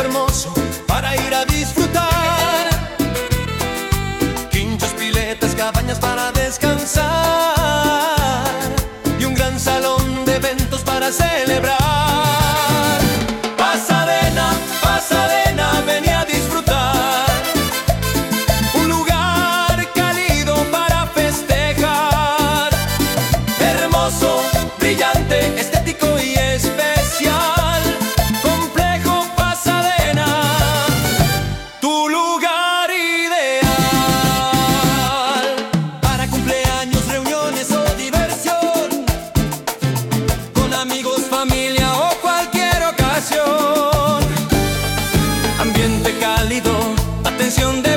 hermoso para ir a disfrutar. Quinchos, piletas, cabañas para descansar y un gran salón de eventos para celebrar. Pasadena, Pasadena, ven a disfrutar. Un lugar cálido para festejar. Hermoso, brillante, estético y especial. Complejo Pasadena, tu lugar ideal. Para cumpleaños, reuniones o diversión, con amigos, familia o cualquier ocasión. Ambiente cálido, atención de